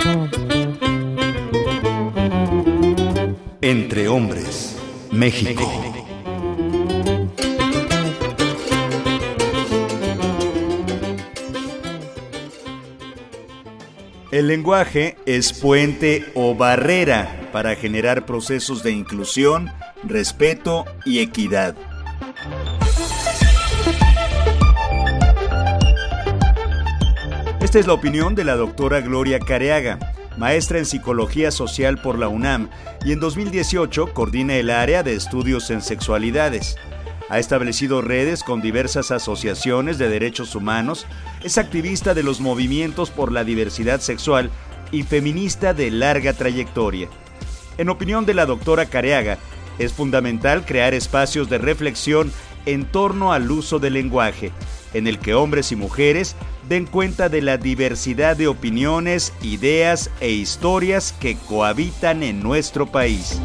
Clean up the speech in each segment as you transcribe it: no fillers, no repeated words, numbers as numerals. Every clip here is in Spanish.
Entre Hombres, México. El lenguaje es puente o barrera para generar procesos de inclusión, respeto y equidad. Esta es la opinión de la doctora Gloria Careaga, maestra en Psicología Social por la UNAM, y en 2018 coordina el área de estudios en sexualidades. Ha establecido redes con diversas asociaciones de derechos humanos, es activista de los movimientos por la diversidad sexual y feminista de larga trayectoria. En opinión de la doctora Careaga, es fundamental crear espacios de reflexión en torno al uso del lenguaje, en el que hombres y mujeres den cuenta de la diversidad de opiniones, ideas e historias que cohabitan en nuestro país.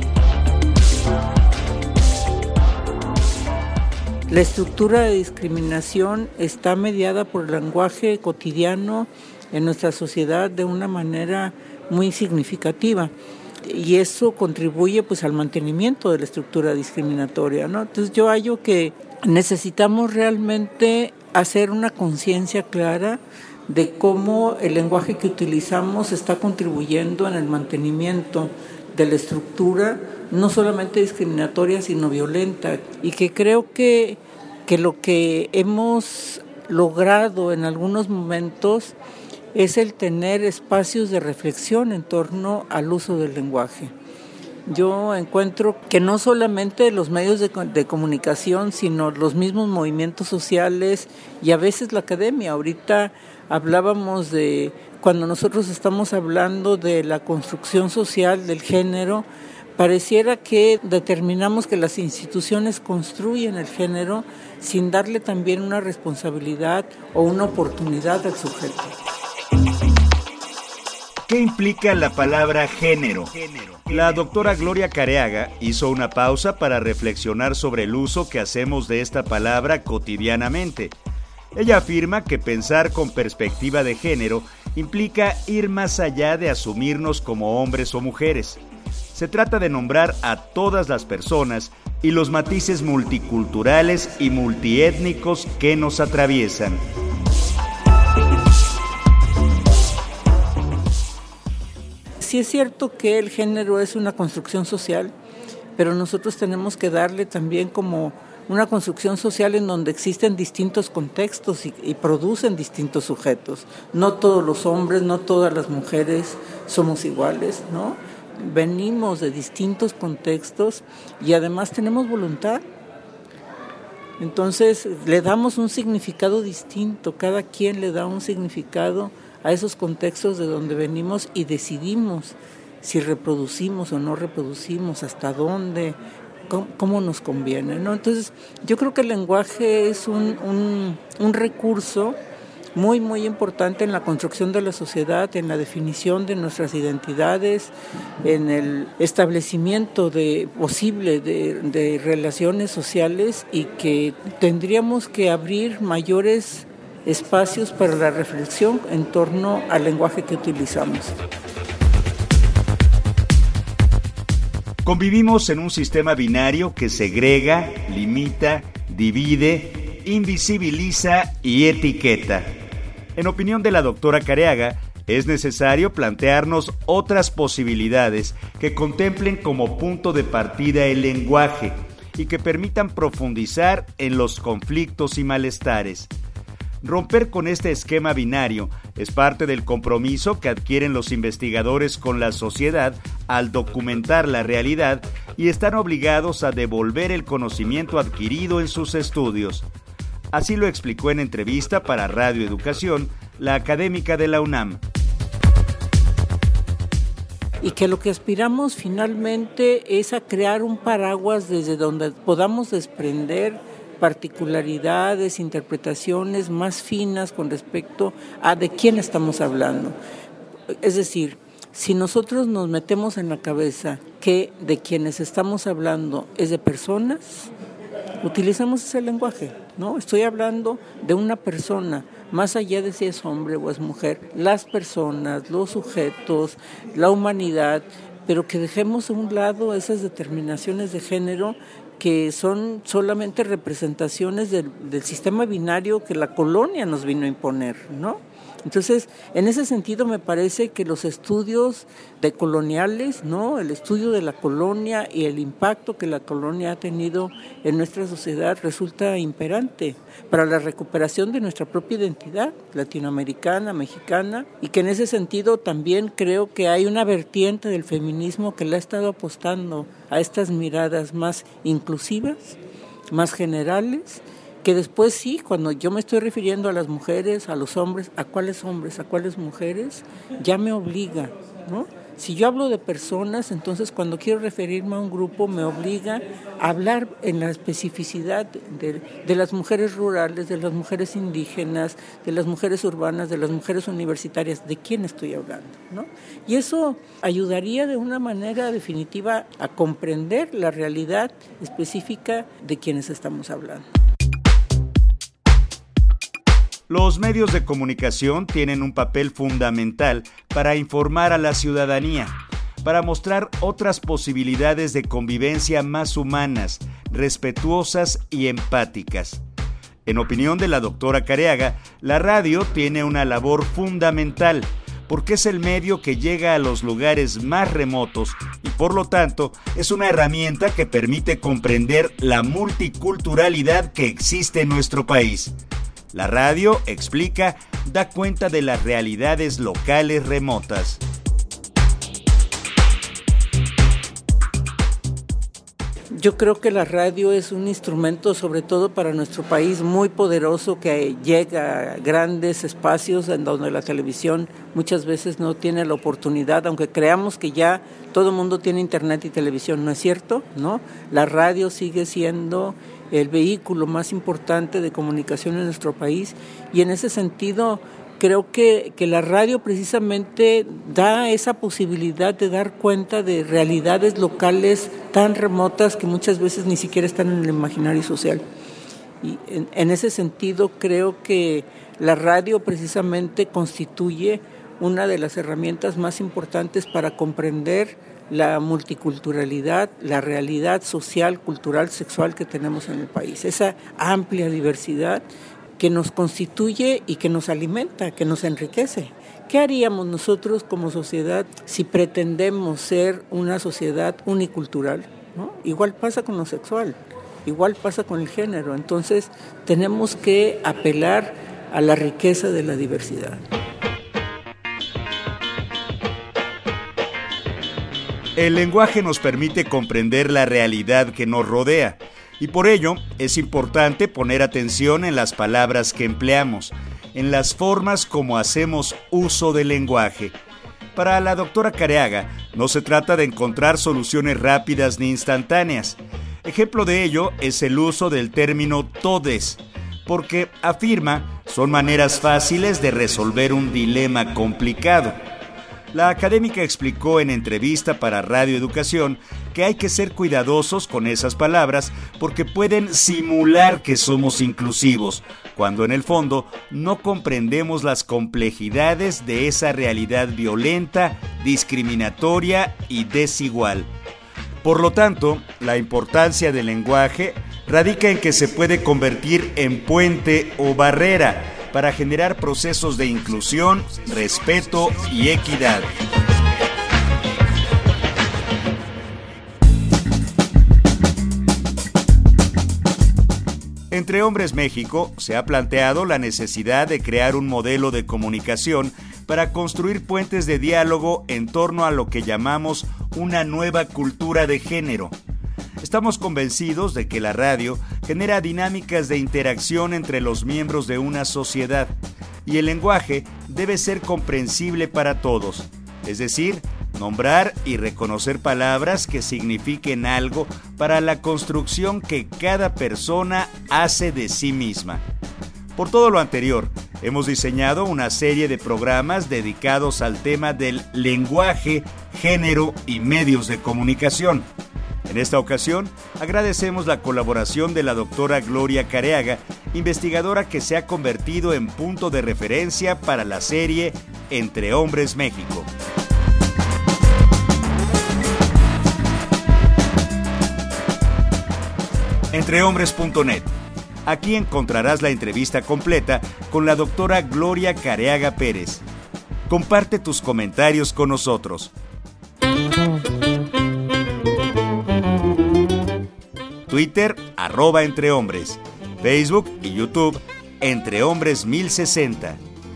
La estructura de discriminación está mediada por el lenguaje cotidiano en nuestra sociedad de una manera muy significativa, y eso contribuye al mantenimiento de la estructura discriminatoria, ¿no? Entonces yo hallo que necesitamos realmente hacer una conciencia clara de cómo el lenguaje que utilizamos está contribuyendo en el mantenimiento de la estructura, no solamente discriminatoria, sino violenta, y que creo que lo que hemos logrado en algunos momentos es el tener espacios de reflexión en torno al uso del lenguaje. Yo encuentro que no solamente los medios de comunicación, sino los mismos movimientos sociales y a veces la academia. Ahorita hablábamos de, cuando nosotros estamos hablando de la construcción social del género, pareciera que determinamos que las instituciones construyen el género sin darle también una responsabilidad o una oportunidad al sujeto. ¿Qué implica la palabra género? La doctora Gloria Careaga hizo una pausa para reflexionar sobre el uso que hacemos de esta palabra cotidianamente. Ella afirma que pensar con perspectiva de género implica ir más allá de asumirnos como hombres o mujeres. Se trata de nombrar a todas las personas y los matices multiculturales y multiétnicos que nos atraviesan. Sí es cierto que el género es una construcción social, pero nosotros tenemos que darle también como una construcción social en donde existen distintos contextos y producen distintos sujetos. No todos los hombres, no todas las mujeres somos iguales, ¿no? Venimos de distintos contextos y además tenemos voluntad. Entonces le damos un significado distinto, cada quien le da un significado a esos contextos de donde venimos y decidimos si reproducimos o no reproducimos, hasta dónde, cómo nos conviene, ¿no? Entonces yo creo que el lenguaje es un recurso muy, muy importante en la construcción de la sociedad, en la definición de nuestras identidades, en el establecimiento posible de relaciones sociales, y que tendríamos que abrir mayores espacios para la reflexión en torno al lenguaje que utilizamos. Convivimos en un sistema binario que segrega, limita, divide, invisibiliza y etiqueta. En opinión de la doctora Careaga, es necesario plantearnos otras posibilidades que contemplen como punto de partida el lenguaje y que permitan profundizar en los conflictos y malestares. Romper con este esquema binario es parte del compromiso que adquieren los investigadores con la sociedad al documentar la realidad y están obligados a devolver el conocimiento adquirido en sus estudios. Así lo explicó en entrevista para Radio Educación la académica de la UNAM. Y que lo que aspiramos finalmente es a crear un paraguas desde donde podamos desprender particularidades, interpretaciones más finas con respecto a de quién estamos hablando. Es decir, si nosotros nos metemos en la cabeza que de quienes estamos hablando es de personas, utilizamos ese lenguaje. ¿no? Estoy hablando de una persona, más allá de si es hombre o es mujer, las personas, los sujetos, la humanidad, pero que dejemos a un lado esas determinaciones de género que son solamente representaciones del sistema binario que la colonia nos vino a imponer, ¿no? Entonces, en ese sentido me parece que los estudios decoloniales, ¿no? El estudio de la colonia y el impacto que la colonia ha tenido en nuestra sociedad resulta imperante para la recuperación de nuestra propia identidad latinoamericana, mexicana, y que en ese sentido también creo que hay una vertiente del feminismo que le ha estado apostando a estas miradas más inclusivas, más generales, que después sí, cuando yo me estoy refiriendo a las mujeres, a los hombres, a cuáles mujeres, ya me obliga, ¿no? Si yo hablo de personas, entonces cuando quiero referirme a un grupo me obliga a hablar en la especificidad de las mujeres rurales, de las mujeres indígenas, de las mujeres urbanas, de las mujeres universitarias, ¿de quién estoy hablando, ¿no? Y eso ayudaría de una manera definitiva a comprender la realidad específica de quienes estamos hablando. Los medios de comunicación tienen un papel fundamental para informar a la ciudadanía, para mostrar otras posibilidades de convivencia más humanas, respetuosas y empáticas. En opinión de la doctora Careaga, la radio tiene una labor fundamental, porque es el medio que llega a los lugares más remotos y por lo tanto es una herramienta que permite comprender la multiculturalidad que existe en nuestro país. La radio, explica, da cuenta de las realidades locales remotas. Yo creo que la radio es un instrumento, sobre todo para nuestro país, muy poderoso que llega a grandes espacios en donde la televisión muchas veces no tiene la oportunidad, aunque creamos que ya todo el mundo tiene internet y televisión, ¿no es cierto? ¿No? La radio sigue siendo el vehículo más importante de comunicación en nuestro país y en ese sentido creo que la radio precisamente da esa posibilidad de dar cuenta de realidades locales tan remotas que muchas veces ni siquiera están en el imaginario social. Y en ese sentido creo que la radio precisamente constituye una de las herramientas más importantes para comprender la multiculturalidad, la realidad social, cultural, sexual que tenemos en el país. Esa amplia diversidad que nos constituye y que nos alimenta, que nos enriquece. ¿Qué haríamos nosotros como sociedad si pretendemos ser una sociedad unicultural, ¿no? Igual pasa con lo sexual, igual pasa con el género. Entonces tenemos que apelar a la riqueza de la diversidad. El lenguaje nos permite comprender la realidad que nos rodea y por ello es importante poner atención en las palabras que empleamos, en las formas como hacemos uso del lenguaje. Para la doctora Careaga, no se trata de encontrar soluciones rápidas ni instantáneas. Ejemplo de ello es el uso del término todes, porque, afirma, son maneras fáciles de resolver un dilema complicado. La académica explicó en entrevista para Radio Educación que hay que ser cuidadosos con esas palabras porque pueden simular que somos inclusivos, cuando en el fondo no comprendemos las complejidades de esa realidad violenta, discriminatoria y desigual. Por lo tanto, la importancia del lenguaje radica en que se puede convertir en puente o barrera para generar procesos de inclusión, respeto y equidad. Entre Hombres México se ha planteado la necesidad de crear un modelo de comunicación para construir puentes de diálogo en torno a lo que llamamos una nueva cultura de género. Estamos convencidos de que la radio genera dinámicas de interacción entre los miembros de una sociedad y el lenguaje debe ser comprensible para todos, es decir, nombrar y reconocer palabras que signifiquen algo para la construcción que cada persona hace de sí misma. Por todo lo anterior, hemos diseñado una serie de programas dedicados al tema del lenguaje, género y medios de comunicación. En esta ocasión, agradecemos la colaboración de la doctora Gloria Careaga, investigadora que se ha convertido en punto de referencia para la serie Entre Hombres México. Entrehombres.net. Aquí encontrarás la entrevista completa con la doctora Gloria Careaga Pérez. Comparte tus comentarios con nosotros. Twitter, @entrehombres. Facebook y YouTube, Entre Hombres 1060.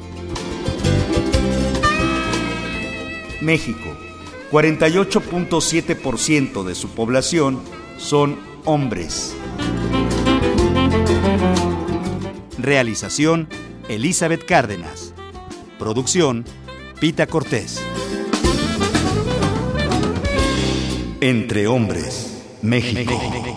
México, 48.7% de su población son hombres. Realización, Elizabeth Cárdenas. Producción, Pita Cortés. Entre Hombres, México.